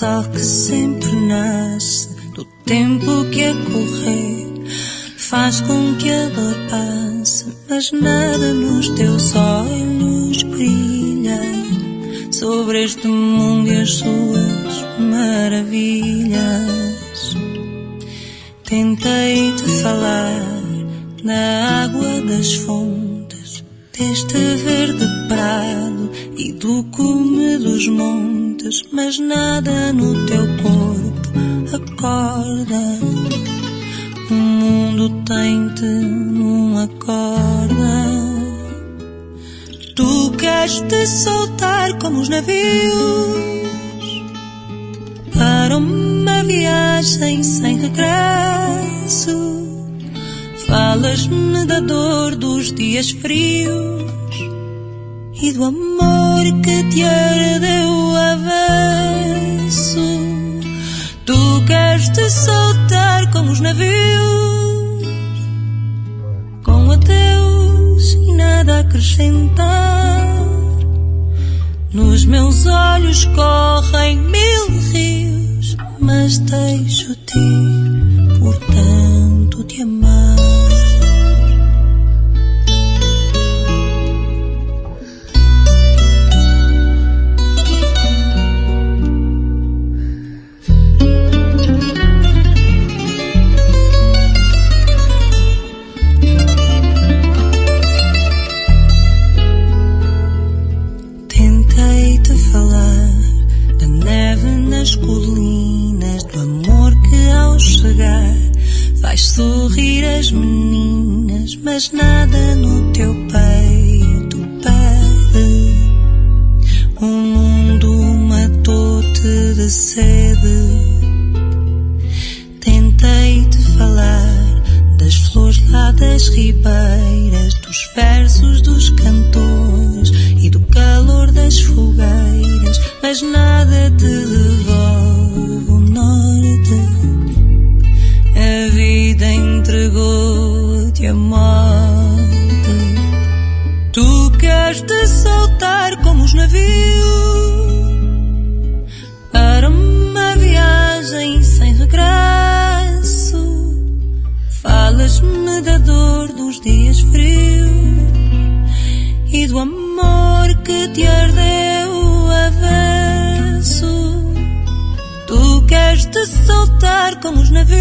sol que sempre nasce do tempo que a correr faz com que a dor passe, mas nada nos teus olhos brilha sobre este mundo e as suas maravilhas. Tentei-te falar da água das fontes, deste verde prado e do cume dos montes, mas nada no teu corpo acorda. O mundo tem-te numa corda. Tu queres te soltar como os navios para uma viagem sem regresso. Falas-me da dor dos dias frios e do amor que te ardeu avesso. Tu queres te soltar como os navios, com adeus e nada acrescentar. Nos meus olhos correm 1000 rios, mas deixo-te ir por tanto te amar. Colinas, do amor que ao chegar faz sorrir as meninas, mas nada no teu peito pede. O mundo matou-te de sede. Tentei-te falar das flores lá das ribeiras, dos versos dos cantores e do calor das fogueiras, mas nada te devolve o norte. A vida entregou-te a morte. Tu queres te soltar como os navios para uma viagem sem regresso. Falas-me da dor dos dias frios e do amor que te ardeu avesso. Tu queres te soltar como os navios,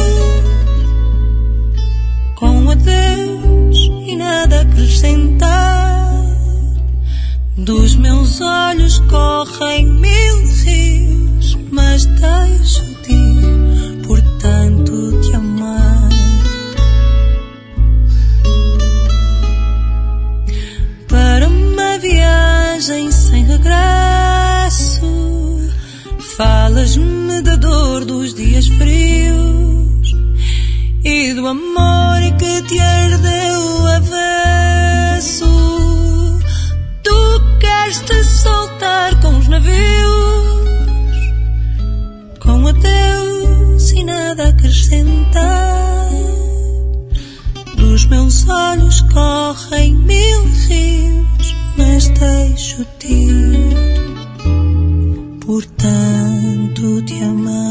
com adeus e nada acrescentar. Dos meus olhos correm 1000 rios, mas deixo-te ir por tanto te amar. Para uma viagem sem regresso, falas-me da dor dos dias frios e do amor que te ardeu avesso. Tu queres te soltar com os navios, com adeus e nada acrescentar. Dos meus olhos correm 1000 rios, mas deixo-te ir por tanto te amar.